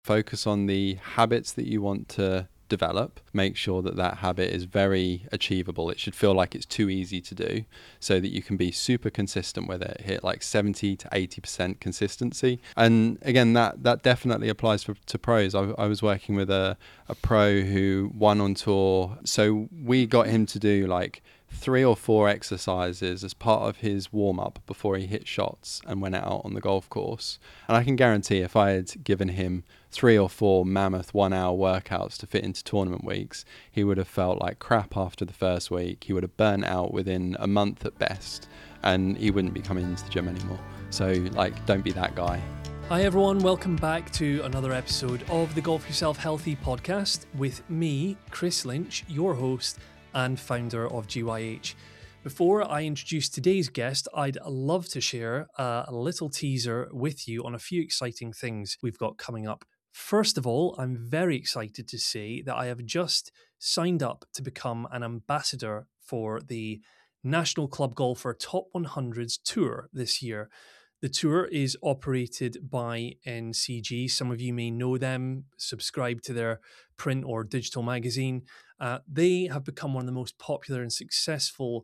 Focus on the habits that you want to develop. Make sure that that habit is very achievable. It should feel like it's too easy to do so that you can be super consistent with it, hit like 70 to 80% consistency. And again, that definitely applies to pros. I was working with a pro who won on tour. So we got him to do like 3 or 4 exercises as part of his warm-up before he hit shots and went out on the golf course. And I can guarantee if I had given him 3 or 4 mammoth 1-hour workouts to fit into tournament weeks, he would have felt like crap after the first week. He would have burnt out within a month at best, and he wouldn't be coming into the gym anymore. So like, don't be that guy. Hi everyone, welcome back to another episode of the Golf Yourself Healthy podcast with me, Chris Lynch, your host and founder of GYH. Before I introduce today's guest, I'd love to share a little teaser with you on a few exciting things we've got coming up. First of all, I'm very excited to say that I have just signed up to become an ambassador for the National Club Golfer Top 100s Tour this year. The tour is operated by NCG. Some of you may know them, subscribe to their print or digital magazine. They have become one of the most popular and successful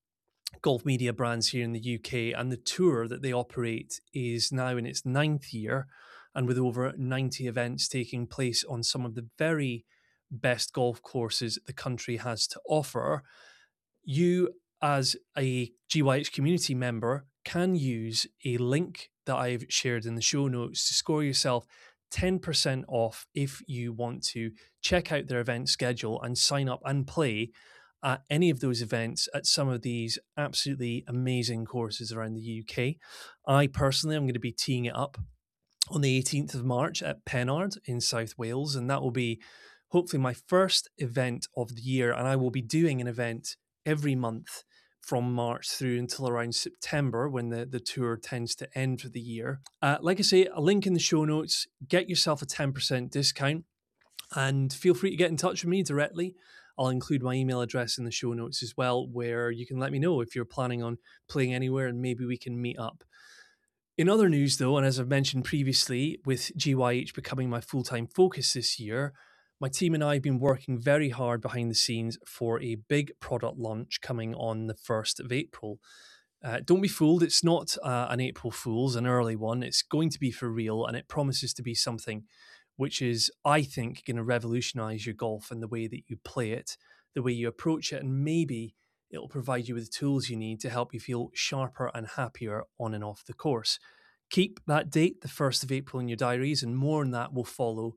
golf media brands here in the UK, and the tour that they operate is now in its 9th year, and with over 90 events taking place on some of the very best golf courses the country has to offer. You, as a GYH community member, can use a link that I've shared in the show notes to score yourself 10% off if you want to check out their event schedule and sign up and play at any of those events at some of these absolutely amazing courses around the UK. I personally am going to be teeing it up on the 18th of March at Pennard in South Wales, and that will be hopefully my first event of the year, and I will be doing an event every month from March through until around September when the tour tends to end for the year. Like I say, a link in the show notes, get yourself a 10% discount, and feel free to get in touch with me directly. I'll include my email address in the show notes as well, where you can let me know if you're planning on playing anywhere and maybe we can meet up. In other news though, and as I've mentioned previously, with GYH becoming my full-time focus this year, my team and I have been working very hard behind the scenes for a big product launch coming on the 1st of April. Don't be fooled, it's not an April Fool's, an early one. It's going to be for real, and it promises to be something which is, I think, going to revolutionize your golf and the way that you play it, the way you approach it, and maybe it'll provide you with the tools you need to help you feel sharper and happier on and off the course. Keep that date, the 1st of April, in your diaries, and more on that will follow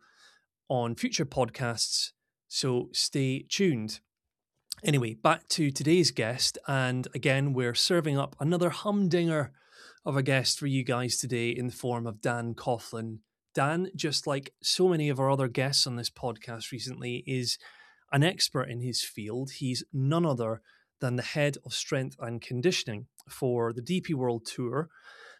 on future podcasts, so stay tuned. Anyway, back to today's guest, and again, we're serving up another humdinger of a guest for you guys today in the form of Dan Coughlin. Dan, just like so many of our other guests on this podcast recently, is an expert in his field. He's none other than the head of strength and conditioning for the DP World Tour,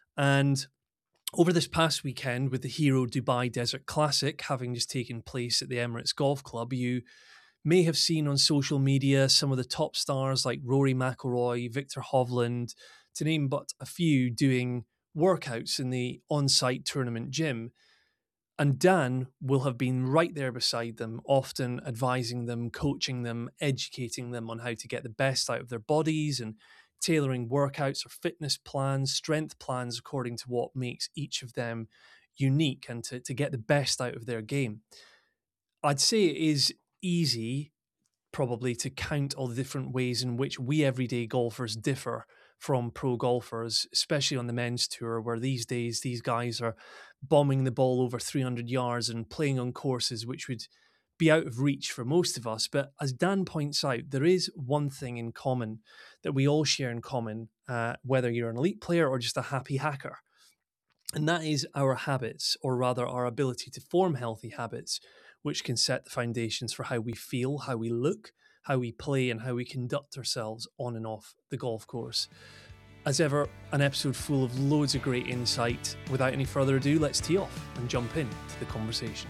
and over this past weekend, with the Hero Dubai Desert Classic having just taken place at the Emirates Golf Club, you may have seen on social media some of the top stars like Rory McIlroy, Victor Hovland, to name but a few, doing workouts in the on-site tournament gym. And Dan will have been right there beside them, often advising them, coaching them, educating them on how to get the best out of their bodies and tailoring workouts or fitness plans, strength plans, according to what makes each of them unique and to get the best out of their game. I'd say it is easy probably to count all the different ways in which we everyday golfers differ from pro golfers, especially on the men's tour, where these days these guys are bombing the ball over 300 yards and playing on courses which would be out of reach for most of us. But as Dan points out, there is one thing in common that we all share in common, whether you're an elite player or just a happy hacker. And that is our habits, or rather our ability to form healthy habits, which can set the foundations for how we feel, how we look, how we play, and how we conduct ourselves on and off the golf course. As ever, an episode full of loads of great insight. Without any further ado, let's tee off and jump into the conversation.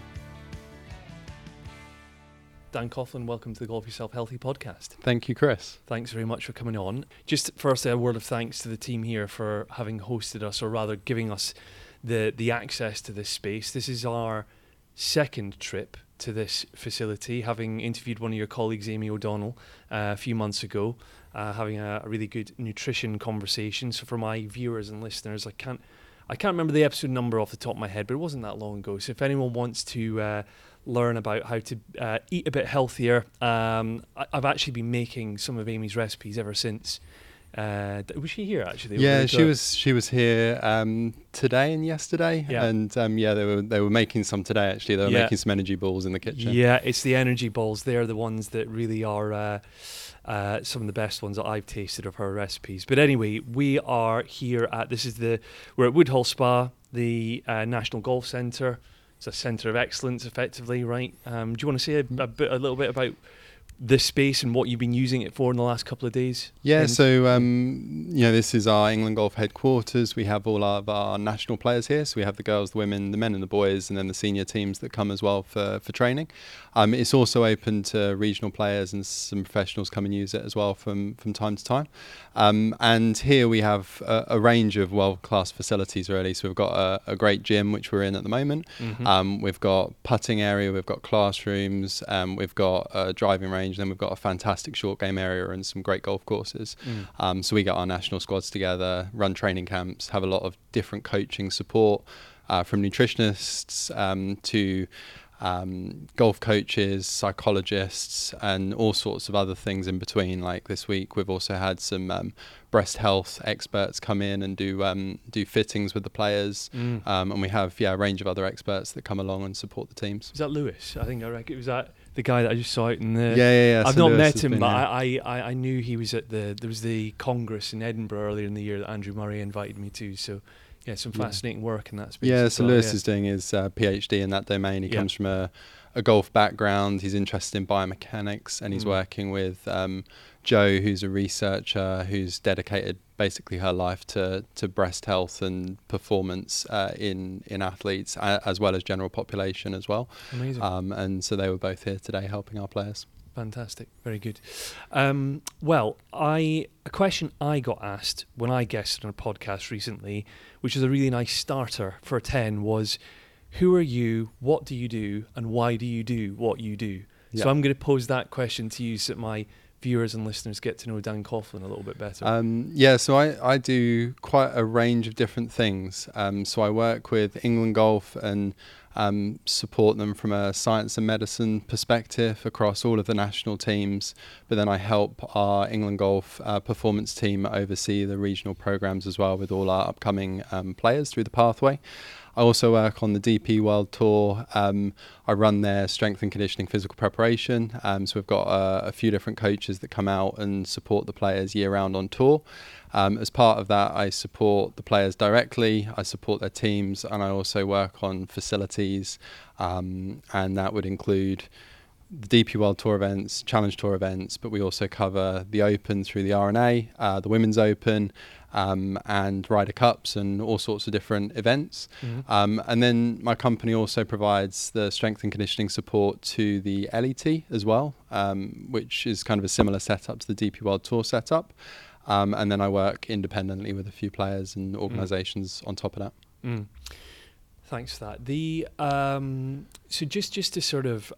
Dan Coughlin, welcome to the Golf Yourself Healthy podcast. Thank you, Chris. Thanks very much for coming on. Just firstly, a word of thanks to the team here for having hosted us, or rather giving us the access to this space. This is our second trip to this facility, having interviewed one of your colleagues, Amy O'Donnell, a few months ago, having a really good nutrition conversation. So for my viewers and listeners, I can't remember the episode number off the top of my head, but it wasn't that long ago. So if anyone wants to learn about how to eat a bit healthier, I've actually been making some of Amy's recipes ever since. Was she here actually? Yeah, she was here today and yesterday, and they were making some today actually. They were making some energy balls in the kitchen. Yeah, it's the energy balls. They're the ones that really are some of the best ones that I've tasted of her recipes. But anyway, we are here we're at Woodhall Spa, the National Golf Centre. It's a centre of excellence, effectively, right? Do you want to say a little bit about this space and what you've been using it for in the last couple of days? Yeah, so this is our England Golf headquarters. We have all of our national players here. So we have the girls, the women, the men and the boys, and then the senior teams that come as well for training. It's also open to regional players, and some professionals come and use it as well from time to time. And here we have a range of world-class facilities, really. So we've got a great gym, which we're in at the moment. Mm-hmm. We've got putting area, we've got classrooms, we've got a driving range, and then we've got a fantastic short game area and some great golf courses. So we get our national squads together, run training camps, have a lot of different coaching support from nutritionists to golf coaches, psychologists, and all sorts of other things in between. Like this week, we've also had some breast health experts come in and do fittings with the players, and we have a range of other experts that come along and support the teams. Was that Lewis? I reckon it was that the guy that I just saw out in the. Yeah. I've not met him, but I knew he was at there was the Congress in Edinburgh earlier in the year that Andrew Murray invited me to. So. Yeah, some fascinating work in that space. Yeah, so Lewis is doing his PhD in that domain. He comes from a golf background. He's interested in biomechanics, and he's working with Jo, who's a researcher who's dedicated basically her life to breast health and performance in athletes, as well as general population as well. Amazing. And so they were both here today helping our players. Fantastic, very good. A question I got asked when I guested on a podcast recently, which is a really nice starter for 10, was, who are you, what do you do, and why do you do what you do? Yeah. So I'm going to pose that question to you so that my viewers and listeners get to know Dan Coughlin a little bit better. So I do quite a range of different things. So I work with England Golf and support them from a science and medicine perspective across all of the national teams, but then I help our England Golf performance team oversee the regional programs as well with all our upcoming players through the pathway. I also work on the DP World Tour. I run their strength and conditioning physical preparation. So we've got a few different coaches that come out and support the players year round on tour. As part of that, I support the players directly, I support their teams, and I also work on facilities, and that would include the DP World Tour events, Challenge Tour events, but we also cover the Open through the RNA, the Women's Open, and Ryder Cups and all sorts of different events. And then my company also provides the strength and conditioning support to the LET as well, which is kind of a similar setup to the DP World Tour setup. And then I work independently with a few players and organisations on top of that. Thanks for that. So just to sort of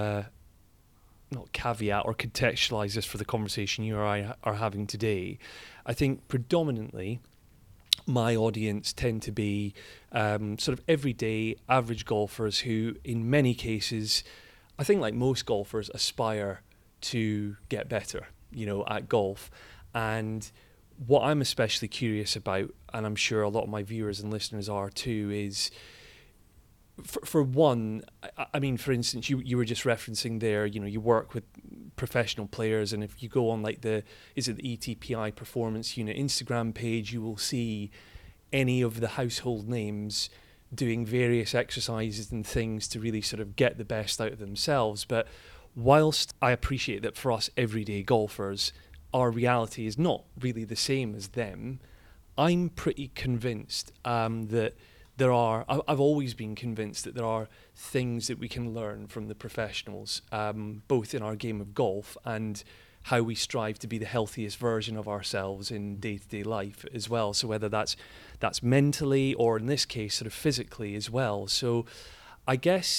not caveat or contextualise this for the conversation you or I are having today, I think predominantly my audience tend to be sort of everyday average golfers who, in many cases, I think like most golfers, aspire to get better, at golf. And what I'm especially curious about, and I'm sure a lot of my viewers and listeners are too, is for one, I mean, for instance, you were just referencing there, you work with professional players, and if you go on like the ETPI Performance Unit Instagram page, you will see any of the household names doing various exercises and things to really sort of get the best out of themselves. But whilst I appreciate that for us everyday golfers, our reality is not really the same as them, I'm pretty convinced that I've always been convinced that there are things that we can learn from the professionals, both in our game of golf and how we strive to be the healthiest version of ourselves in day-to-day life as well. So whether that's mentally or in this case sort of physically as well. So I guess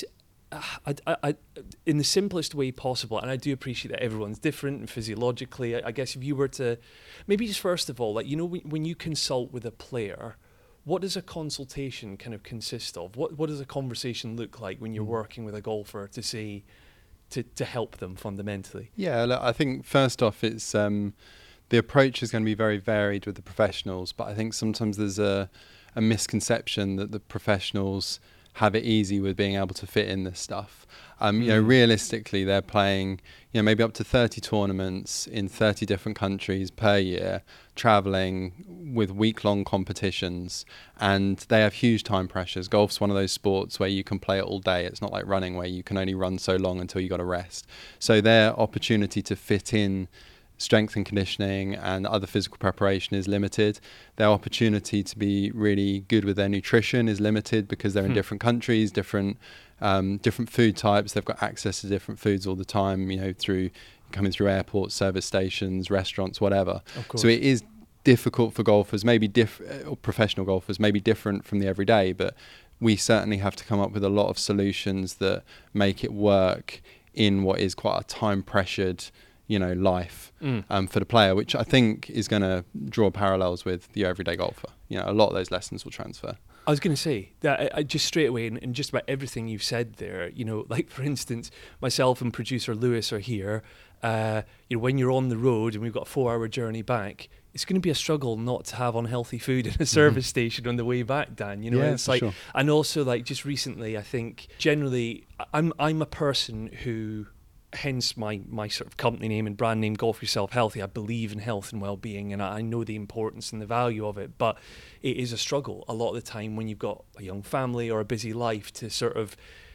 I, in the simplest way possible, and I do appreciate that everyone's different and physiologically. I guess if you were to, maybe just first of all, like, you know, when you consult with a player, what does a consultation kind of consist of? What does a conversation look like when you're working with a golfer to say, to help them fundamentally? Yeah, look, I think first off, it's the approach is going to be very varied with the professionals, but I think sometimes there's a misconception that the professionals have it easy with being able to fit in this stuff. You know, realistically, they're playing, you know, maybe up to 30 tournaments in 30 different countries per year, traveling with week-long competitions, and they have huge time pressures. Golf's one of those sports where you can play it all day. It's not like running where you can only run so long until you got to rest. So their opportunity to fit in strength and conditioning and other physical preparation is limited. Their opportunity to be really good with their nutrition is limited because they're in different countries, different food types. They've got access to different foods all the time, you know, through coming through airports, service stations, restaurants, whatever. So it is difficult for golfers, maybe or professional golfers, maybe different from the everyday, but we certainly have to come up with a lot of solutions that make it work in what is quite a time pressured, you know, life for the player, which I think is going to draw parallels with the everyday golfer. You know, a lot of those lessons will transfer. I was going to say that I just straight away, and just about everything you've said there, you know, like for instance, myself and producer Lewis are here. You know, when you're on the road and we've got a 4-hour journey back, it's going to be a struggle not to have unhealthy food in a service station on the way back, Dan. You know, yeah, it's like, sure. And also like just recently, I think generally, I'm a person who, hence my sort of company name and brand name, Golf Yourself Healthy. I believe in health and well-being, and I know the importance and the value of it, but it is a struggle a lot of the time when you've got a young family or a busy life to sort of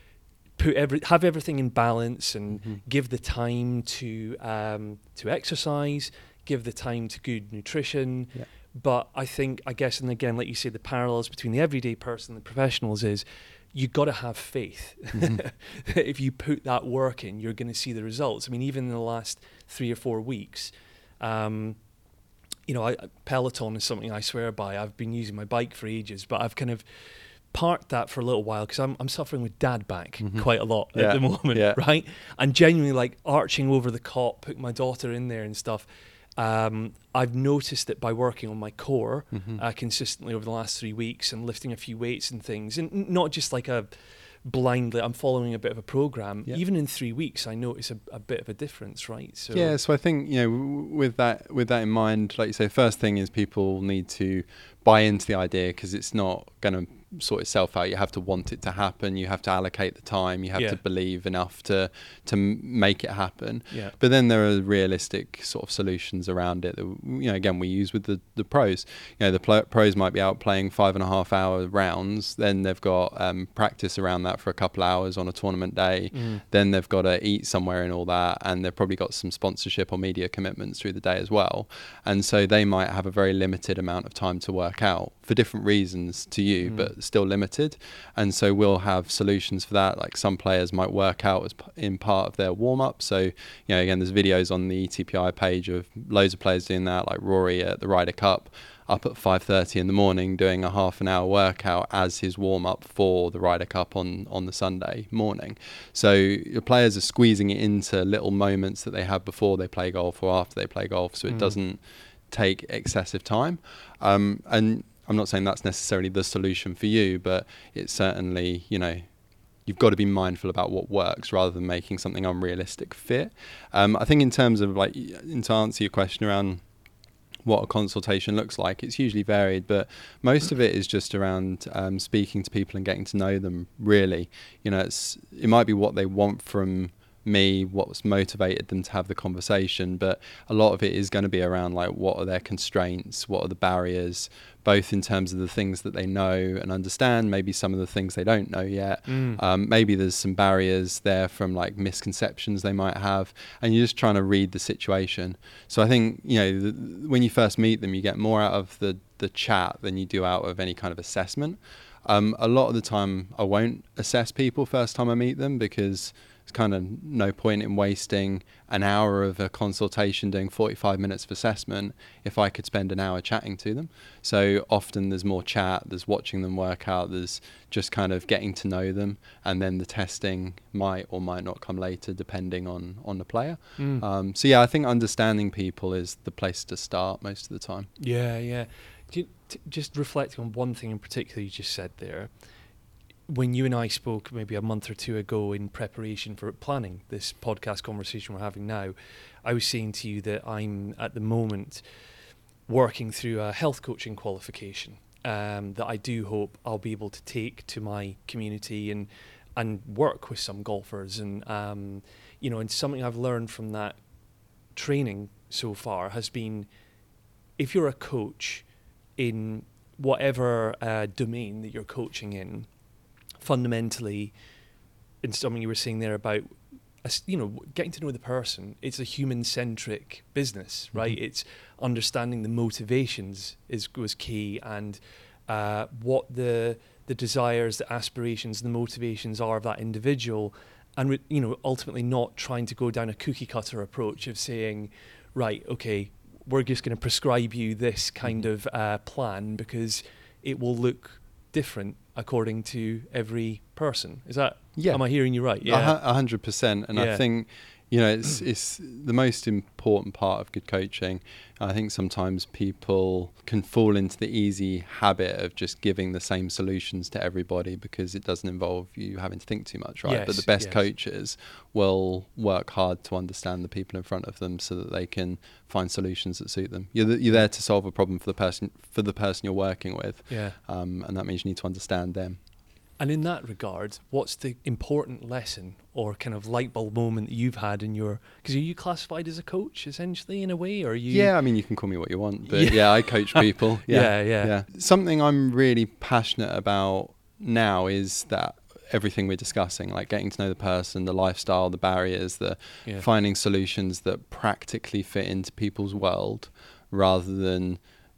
have everything in balance and give the time to exercise, give the time to good nutrition. Yeah. But I guess, and again, like you say, the parallels between the everyday person and the professionals is, you got to have faith. If you put that work in, you're going to see the results. I mean, even in the last 3 or 4 weeks, you know, Peloton is something I swear by. I've been using my bike for ages, but I've kind of parked that for a little while because I'm suffering with dad back quite a lot at the moment, right? And genuinely like arching over the cot, putting my daughter in there and stuff. I've noticed that by working on my core consistently over the last 3 weeks and lifting a few weights and things, and not just like a blindly, I'm following a bit of a program. Even in 3 weeks, I notice a bit of a difference, right? So yeah, so I think, you know, with that in mind, like you say, first thing is people need to buy into the idea, because it's not going to sort itself out. You have to want it to happen. You have to allocate the time. You have to believe enough to make it happen. Yeah. But then there are realistic sort of solutions around it that, you know, again, we use with the pros. You know, the pros might be out playing 5.5 hour rounds. Then they've got practice around that for a couple hours on a tournament day. Then they've got to eat somewhere and all that. And they've probably got some sponsorship or media commitments through the day as well. And so they might have a very limited amount of time to work out for different reasons to you, but still limited. And so we'll have solutions for that. Like some players might work out as in part of their warm-up. So, you know, again, there's videos on the ETPI page of loads of players doing that, like Rory at the Ryder Cup, up at 5:30 in the morning doing a half an hour workout as his warm-up for the Ryder Cup on the Sunday morning. So your players are squeezing it into little moments that they have before they play golf or after they play golf, so it doesn't take excessive time. And I'm not saying that's necessarily the solution for you, but it's certainly, you know, you've got to be mindful about what works rather than making something unrealistic fit. I think in terms of like, to answer your question around what a consultation looks like, it's usually varied, but most of it is just around speaking to people and getting to know them, really. You know, it might be what they want from me, what's motivated them to have the conversation, but a lot of it is going to be around like, what are their constraints, what are the barriers, both in terms of the things that they know and understand, maybe some of the things they don't know yet. Maybe there's some barriers there from like misconceptions they might have, and you're just trying to read the situation. So I think, you know, when you first meet them, you get more out of the chat than you do out of any kind of assessment. A lot of the time I won't assess people first time I meet them, because There's kind of no point in wasting an hour of a consultation doing 45 minutes of assessment if I could spend an hour chatting to them. So often there's more chat, there's watching them work out, there's just kind of getting to know them, and then the testing might or might not come later depending on the player. So yeah, I think understanding people is the place to start most of the time. Yeah. Just reflecting on one thing in particular you just said there. When you and I spoke maybe a month or two ago in preparation for planning this podcast conversation we're having now, I was saying to you that I'm at the moment working through a health coaching qualification that I do hope I'll be able to take to my community and work with some golfers. And, and something I've learned from that training so far has been, if you're a coach in whatever domain that you're coaching in, fundamentally, in something you were saying there about, getting to know the person, it's a human-centric business, right? It's understanding the motivations was key, and what the desires, the aspirations, the motivations are of that individual, and ultimately not trying to go down a cookie-cutter approach of saying, right, okay, we're just going to prescribe you this kind of plan because it will look different according to every person. Is that? Yeah. Am I hearing you right? Yeah. 100%. And I think, it's the most important part of good coaching. I think sometimes people can fall into the easy habit of just giving the same solutions to everybody because it doesn't involve you having to think too much, right? But the best coaches will work hard to understand the people in front of them so that they can find solutions that suit them. You're there to solve a problem for the person you're working with. And that means you need to understand them. And in that regard, what's the important lesson or kind of light bulb moment that you've had in your... Because are you classified as a coach, essentially, in a way? Or are you... Yeah, I mean, you can call me what you want, but I coach people. Yeah. Something I'm really passionate about now is that everything we're discussing, like getting to know the person, the lifestyle, the barriers, finding solutions that practically fit into people's world rather than...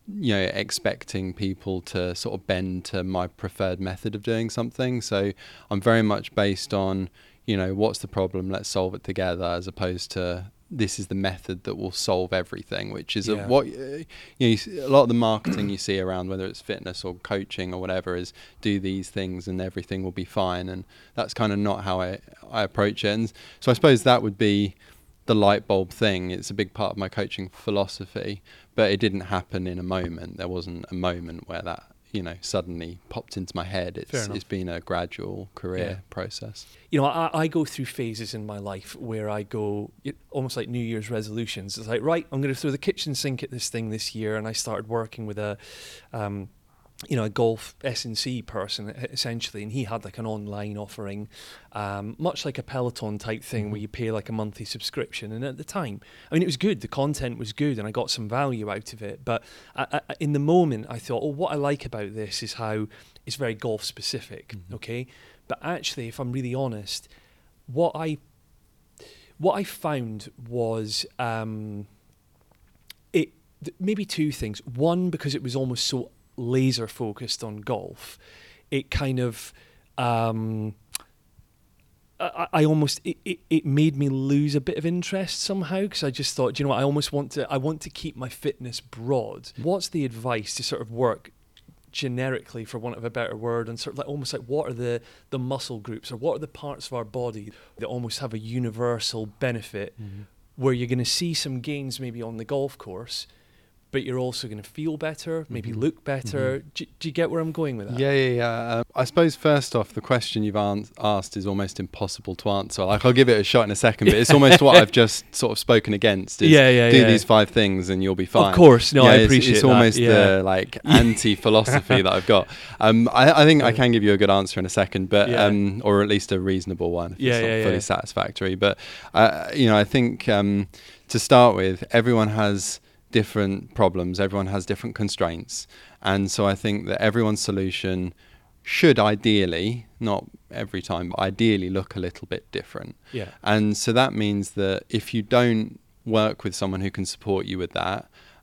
expecting people to sort of bend to my preferred method of doing something. So I'm very much based on, what's the problem? Let's solve it together, as opposed to this is the method that will solve everything, which is what a lot of the marketing you see around, whether it's fitness or coaching or whatever, is do these things and everything will be fine. And that's kind of not how I approach it. And so I suppose that would be the light bulb thing. It's a big part of my coaching philosophy, but it didn't happen in a moment. There wasn't a moment where that, suddenly popped into my head. It's been a gradual career process. I go through phases in my life where I go almost like New Year's resolutions. It's like, right, I'm going to throw the kitchen sink at this thing this year. And I started working with a golf S&C person essentially, and he had like an online offering, much like a Peloton type thing where you pay like a monthly subscription. And at the time, I mean, it was good. The content was good and I got some value out of it. But in the moment, I thought, what I like about this is how it's very golf specific. Okay. But actually, if I'm really honest, what I found was maybe two things. One, because it was almost so laser focused on golf, it kind of it made me lose a bit of interest somehow, because I just thought, I almost want to keep my fitness broad. What's the advice to sort of work generically, for want of a better word, and sort of like almost like what are the muscle groups or what are the parts of our body that almost have a universal benefit, where you're going to see some gains maybe on the golf course, but you're also going to feel better, maybe look better. Do you get where I'm going with that? Yeah. I suppose first off, the question you've asked is almost impossible to answer. Like, I'll give it a shot in a second, but it's almost what I've just sort of spoken against. Is do these 5 things and you'll be fine. Of course, I appreciate it's that. almost the like anti-philosophy that I've got. I think I can give you a good answer in a second, but or at least a reasonable one if it's not fully satisfactory. But I think to start with, everyone has different problems, everyone has different constraints, and so I think that everyone's solution should ideally, not every time, but ideally look a little bit different. And so that means that if you don't work with someone who can support you with that,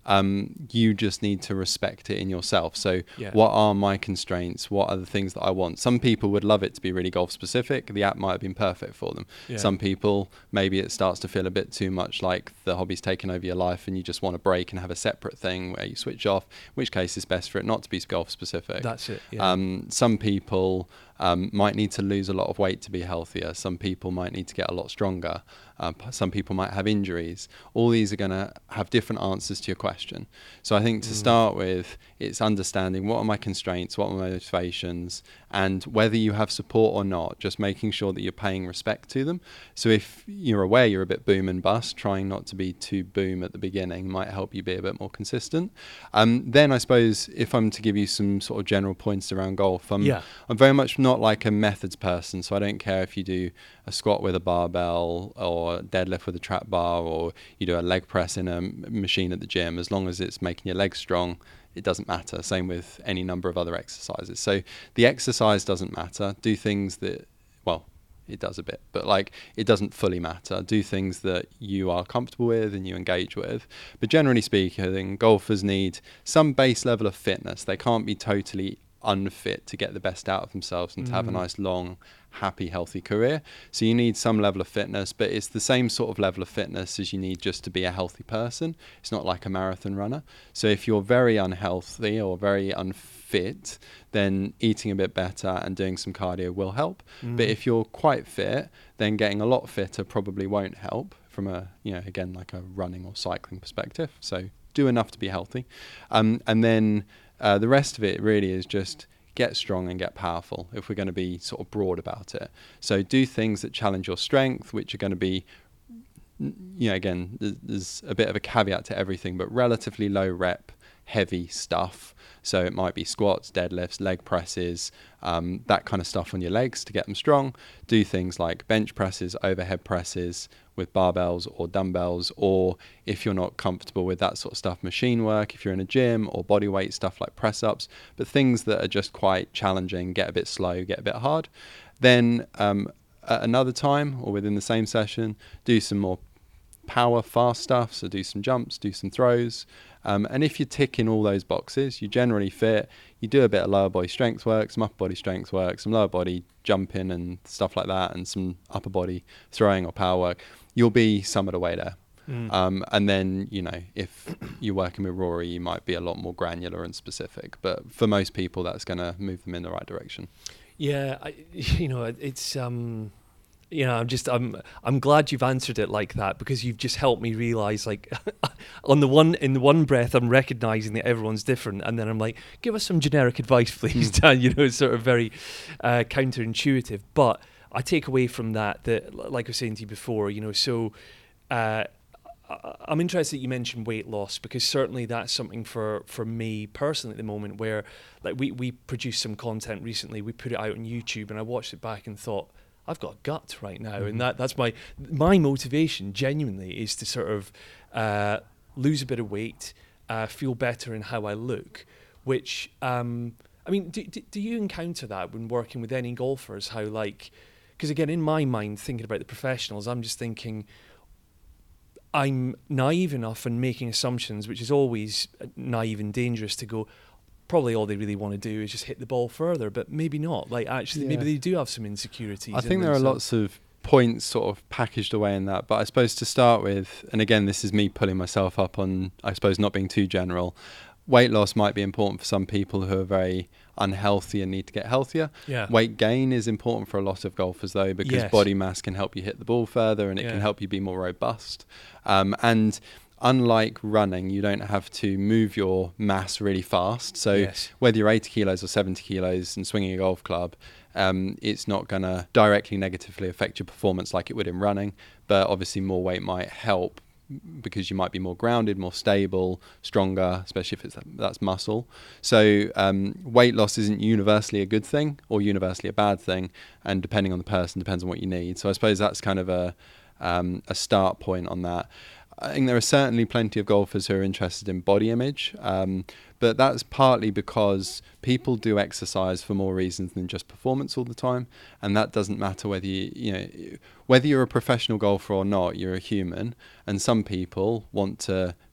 You just need to respect it in yourself. So Yeah. what are my constraints? What are the things that I want? Some people would love it to be really golf specific. The app might have been perfect for them. Yeah. Some people, maybe it starts to feel a bit too much like the hobby's taken over your life and you just want to break and have a separate thing where you switch off, in which case it's best for it not to be golf specific. That's it. Yeah. Some people might need to lose a lot of weight to be healthier. Some people might need to get a lot stronger. Some people might have injuries. All these are going to have different answers to your question. So I think to start with, it's understanding what are my constraints, what are my motivations, and whether you have support or not, just making sure that you're paying respect to them. So if you're aware you're a bit boom and bust, trying not to be too boom at the beginning might help you be a bit more consistent. Then I suppose if I'm to give you some sort of general points around golf, I'm very much not like a methods person. So I don't care if you do a squat with a barbell or deadlift with a trap bar, or you do a leg press in a machine at the gym. As long as it's making your legs strong, it doesn't matter. Same with any number of other exercises. So the exercise doesn't matter. Do things that, well, it does a bit, but like it doesn't fully matter. Do things that you are comfortable with and you engage with. But generally speaking, golfers need some base level of fitness. They can't be totally unfit to get the best out of themselves and to have a nice long happy healthy career. So you need some level of fitness, but it's the same sort of level of fitness as you need just to be a healthy person. It's not like a marathon runner. So if you're very unhealthy or very unfit, then eating a bit better and doing some cardio will help. But if you're quite fit, then getting a lot fitter probably won't help from a, again, like a running or cycling perspective. So do enough to be healthy. And then the rest of it really is just get strong and get powerful, if we're going to be sort of broad about it. So do things that challenge your strength, which are going to be, again, there's a bit of a caveat to everything, but relatively low rep, heavy stuff. So it might be squats, deadlifts, leg presses, that kind of stuff on your legs to get them strong. Do things like bench presses, overhead presses with barbells or dumbbells, or if you're not comfortable with that sort of stuff, machine work, if you're in a gym, or body weight stuff like press ups, but things that are just quite challenging, get a bit slow, get a bit hard. Then at another time or within the same session, do some more power, fast stuff. So do some jumps, do some throws. And if you're ticking all those boxes, you're generally fit, you do a bit of lower body strength work, some upper body strength work, some lower body jumping and stuff like that, and some upper body throwing or power work, you'll be some of the way there. And then, if you're working with Rory, you might be a lot more granular and specific. But for most people, that's going to move them in the right direction. Yeah, it's... I'm glad you've answered it like that, because you've just helped me realize, like, in the one breath, I'm recognizing that everyone's different, and then I'm like, give us some generic advice, please, Dan. It's sort of very counterintuitive, but I take away from that, like I was saying to you before, so I'm interested that you mentioned weight loss, because certainly that's something for me personally at the moment, where like we produced some content recently, we put it out on YouTube, and I watched it back and thought, I've got gut right now, and that's my motivation. Genuinely, is to sort of lose a bit of weight, feel better in how I look. Which do you encounter that when working with any golfers? How because again, in my mind, thinking about the professionals, I'm just thinking I'm naive enough and making assumptions, which is always naive and dangerous, to go, probably all they really want to do is just hit the ball further, but maybe not. Like, actually, maybe they do have some insecurities. I think there are lots of points sort of packaged away in that, but I suppose to start with, and again, this is me pulling myself up on, I suppose, not being too general, weight loss might be important for some people who are very unhealthy and need to get healthier. Yeah. Weight gain is important for a lot of golfers, though, because body mass can help you hit the ball further, and it can help you be more robust. And unlike running, you don't have to move your mass really fast. So whether you're 80 kilos or 70 kilos and swinging a golf club, it's not going to directly negatively affect your performance like it would in running. But obviously more weight might help, because you might be more grounded, more stable, stronger, especially if that's muscle. So weight loss isn't universally a good thing or universally a bad thing, and depending on the person, depends on what you need. So I suppose that's kind of a start point on that. I think there are certainly plenty of golfers who are interested in body image, but that's partly because people do exercise for more reasons than just performance all the time, and that doesn't matter whether whether you're a professional golfer or not. You're a human, and some people want to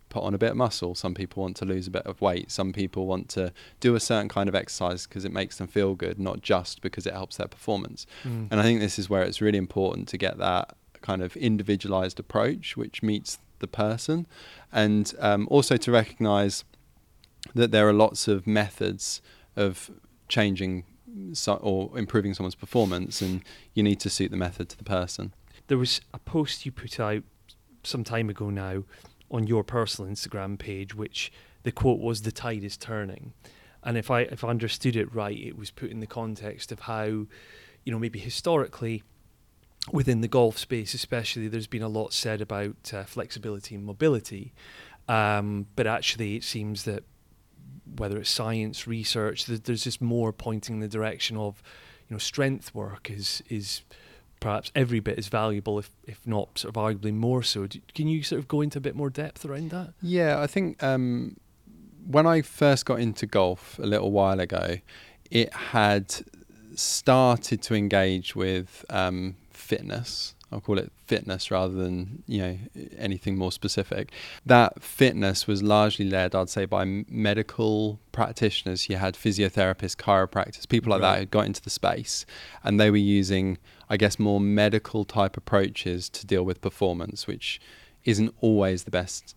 put on a bit of muscle. Some people want to lose a bit of weight. Some people want to do a certain kind of exercise because it makes them feel good, not just because it helps their performance. And I think this is where it's really important to get that kind of individualized approach, which meets the person, and also to recognize that there are lots of methods of changing or improving someone's performance, and you need to suit the method to the person. There was a post you put out some time ago now on your personal Instagram page, which the quote was, "The tide is turning." And if I understood it right, it was put in the context of how, maybe historically within the golf space especially, there's been a lot said about flexibility and mobility. But actually it seems that whether it's science, research, there's just more pointing in the direction of, strength work is perhaps every bit as valuable, if not sort of arguably more so. Can you sort of go into a bit more depth around that? Yeah, I think when I first got into golf a little while ago, it had started to engage with fitness. I'll call it fitness rather than anything more specific. That fitness was largely led, I'd say, by medical practitioners. You had physiotherapists, chiropractors, people like that who got into the space, and they were using, I guess, more medical type approaches to deal with performance, which isn't always the best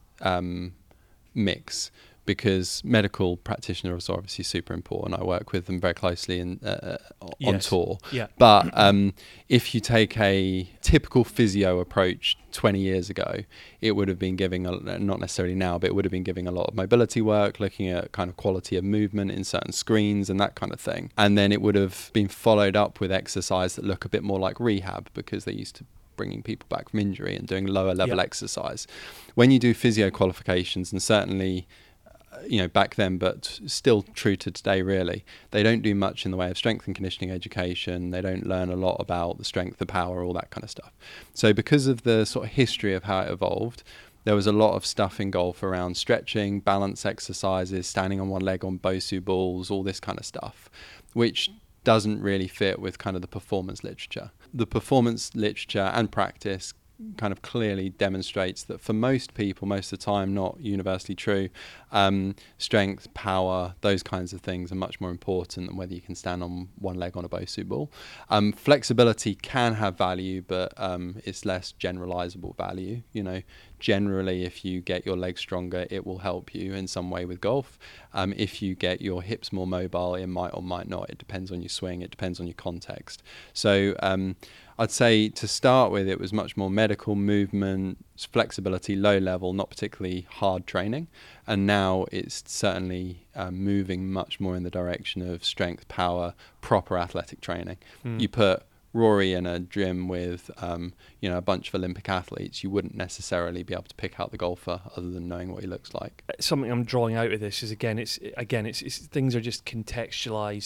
mix, because medical practitioners are obviously super important. I work with them very closely on tour. Yeah. But if you take a typical physio approach 20 years ago, it would have been giving, not necessarily now, but it would have been giving a lot of mobility work, looking at kind of quality of movement in certain screens and that kind of thing. And then it would have been followed up with exercise that look a bit more like rehab, because they used to bringing people back from injury and doing lower level exercise. When you do physio qualifications, and certainly back then, but still true to today really, they don't do much in the way of strength and conditioning education. They don't learn a lot about the strength, the power, all that kind of stuff. So because of the sort of history of how it evolved, there was a lot of stuff in golf around stretching, balance exercises, standing on one leg on Bosu balls, all this kind of stuff, which doesn't really fit with kind of the performance literature. The performance literature and practice kind of clearly demonstrates that for most people, most of the time, not universally true, strength, power, those kinds of things are much more important than whether you can stand on one leg on a Bosu ball. Flexibility can have value, but it's less generalizable value. Generally, if you get your legs stronger, it will help you in some way with golf. If you get your hips more mobile, it might or might not. It depends on your swing. It depends on your context. So I'd say to start with, it was much more medical movement, flexibility, low level, not particularly hard training. And now it's certainly moving much more in the direction of strength, power, proper athletic training. You put Rory in a gym with a bunch of Olympic athletes, you wouldn't necessarily be able to pick out the golfer other than knowing what he looks like. Something I'm drawing out of this is it's things are just contextualized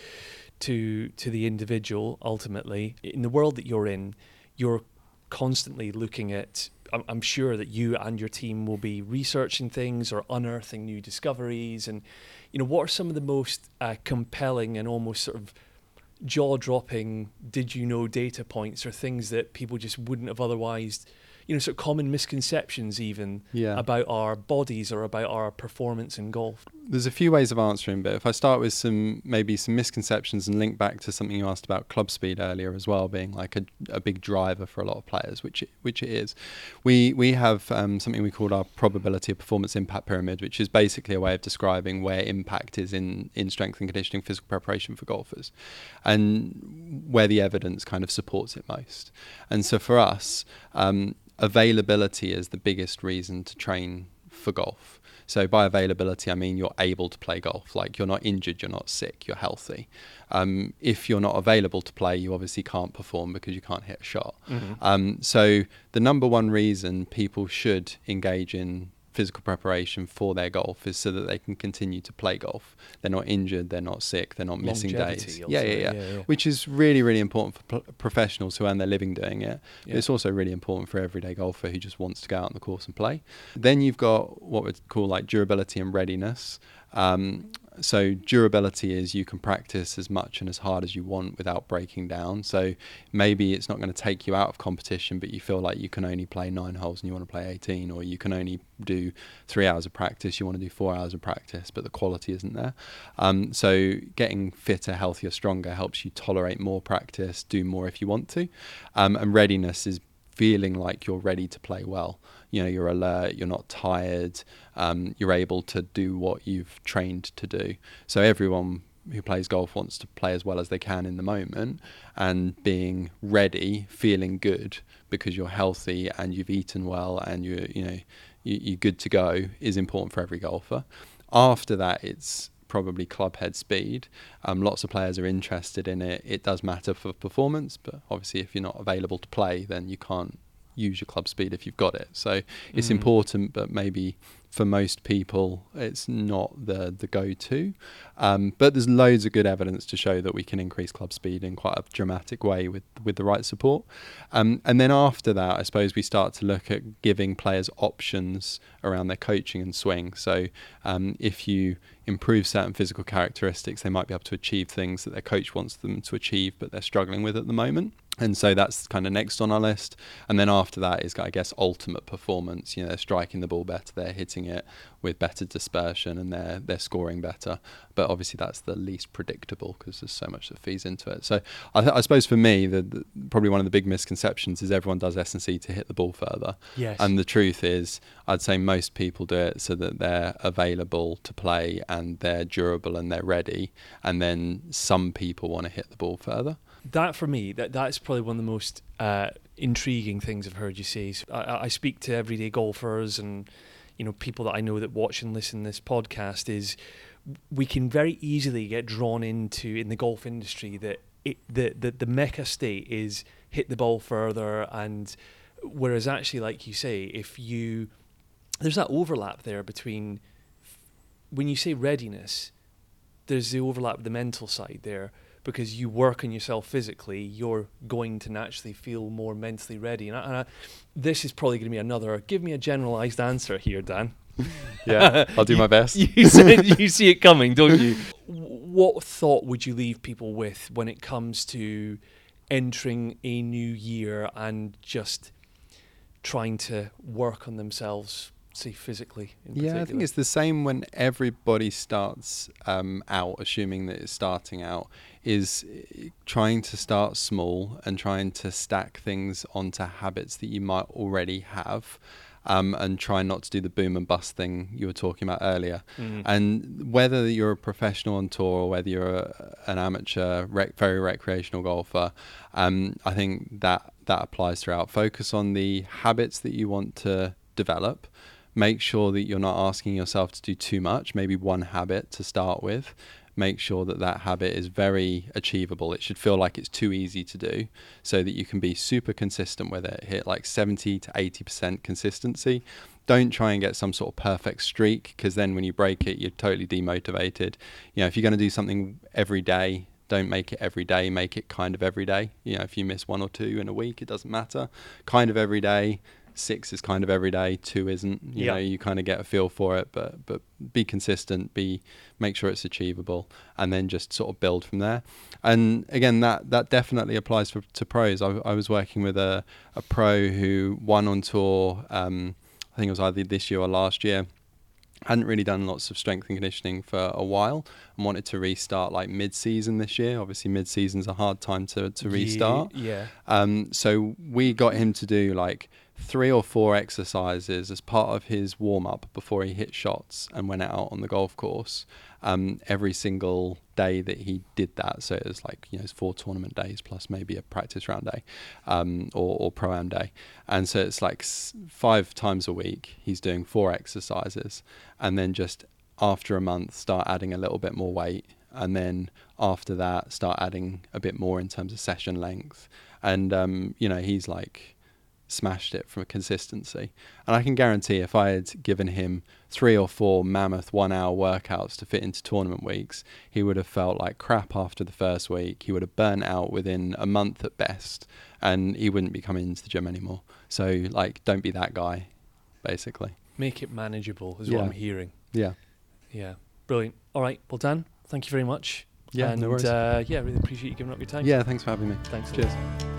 to the individual. Ultimately, in the world that you're in, you're constantly looking at, I'm sure that you and your team will be researching things or unearthing new discoveries, and what are some of the most compelling and almost sort of jaw-dropping data points, or things that people just wouldn't have otherwise, sort of common misconceptions even about our bodies or about our performance in golf? There's a few ways of answering, but if I start with some misconceptions and link back to something you asked about club speed earlier as well, being like a big driver for a lot of players, which it is. We have something we call our probability of performance impact pyramid, which is basically a way of describing where impact is in strength and conditioning, physical preparation for golfers, and where the evidence kind of supports it most. And so for us, availability is the biggest reason to train for golf. So by availability, I mean you're able to play golf. Like, you're not injured, you're not sick, you're healthy. If you're not available to play, you obviously can't perform because you can't hit a shot. So the number one reason people should engage in physical preparation for their golf is so that they can continue to play golf. They're not injured, they're not sick, they're not missing days. Yeah. Which is really, really important for professionals who earn their living doing it. But it's also really important for everyday golfer who just wants to go out on the course and play. Then you've got what we'd call like durability and readiness. So durability is you can practice as much and as hard as you want without breaking down. So maybe it's not going to take you out of competition, but you feel like you can only play 9 holes and you want to play 18, or you can only do 3 hours of practice, you want to do 4 hours of practice, but the quality isn't there. So getting fitter, healthier, stronger helps you tolerate more practice, do more if you want to. And readiness is feeling like you're ready to play well. You're alert, you're not tired, you're able to do what you've trained to do. So everyone who plays golf wants to play as well as they can in the moment, and being ready, feeling good because you're healthy and you've eaten well and you're good to go is important for every golfer. After that, it's probably club head speed. Lots of players are interested in it. It does matter for performance, but obviously if you're not available to play, then you can't use your club speed if you've got it. So it's important, but maybe for most people it's not the go-to. But there's loads of good evidence to show that we can increase club speed in quite a dramatic way with the right support. And then after that, I suppose we start to look at giving players options around their coaching and swing. So if you improve certain physical characteristics, they might be able to achieve things that their coach wants them to achieve but they're struggling with at the moment. And so that's kind of next on our list. And then after that is, I guess, ultimate performance. They're striking the ball better, they're hitting it with better dispersion, and they're scoring better. But obviously that's the least predictable because there's so much that feeds into it. So I suppose for me, probably one of the big misconceptions is everyone does S&C to hit the ball further. Yes. And the truth is, I'd say most people do it so that they're available to play and they're durable and they're ready. And then some people want to hit the ball further. That for me, that's probably one of the most intriguing things I've heard you say. So I speak to everyday golfers and people that I know that watch and listen to this podcast. Is we can very easily get drawn into in the golf industry that the mecca state is hit the ball further, and whereas actually, like you say, there's that overlap there between when you say readiness, there's the overlap with the mental side there. Because you work on yourself physically, you're going to naturally feel more mentally ready. And this is probably going to be give me a generalised answer here, Dan. Yeah, I'll do my best. You see it coming, don't you? What thought would you leave people with when it comes to entering a new year and just trying to work on themselves, say physically in particular? I think it's the same when everybody starts out, assuming that it's starting out, is trying to start small and trying to stack things onto habits that you might already have, and try not to do the boom and bust thing you were talking about earlier. And whether you're a professional on tour or whether you're an amateur, very recreational golfer, I think that applies throughout. Focus on the habits that you want to develop. Make sure that you're not asking yourself to do too much, maybe one habit to start with. Make sure that habit is very achievable. It should feel like it's too easy to do so that you can be super consistent with it. Hit like 70 to 80% consistency. Don't try and get some sort of perfect streak, because then when you break it, you're totally demotivated. If you're going to do something every day, don't make it every day, make it kind of every day. If you miss 1 or 2 in a week, it doesn't matter. Kind of every day. 6 is kind of every day, 2 isn't. You kind of get a feel for it, but be consistent, make sure it's achievable, and then just sort of build from there. And again, that definitely applies to pros. I was working with a pro who won on tour, I think it was either this year or last year, hadn't really done lots of strength and conditioning for a while and wanted to restart like mid-season this year. Obviously mid-season's a hard time to restart. So we got him to do like 3 or 4 exercises as part of his warm-up before he hit shots and went out on the golf course, every single day that he did that. So it was like, it's 4 tournament days plus maybe a practice round day, or pro-am day. And so it's like 5 times a week he's doing 4 exercises, and then just after a month start adding a little bit more weight, and then after that start adding a bit more in terms of session length. And he's like smashed it from a consistency. And I can guarantee if I had given him 3 or 4 mammoth 1-hour workouts to fit into tournament weeks, he would have felt like crap after the first week. He would have burnt out within a month at best, and he wouldn't be coming into the gym anymore. So like, don't be that guy, basically. Make it manageable is what I'm hearing. Yeah. Brilliant. All right. Well, Dan, thank you very much. Yeah, and, no worries. Yeah, really appreciate you giving up your time. Yeah, thanks for having me. Thanks. Cheers.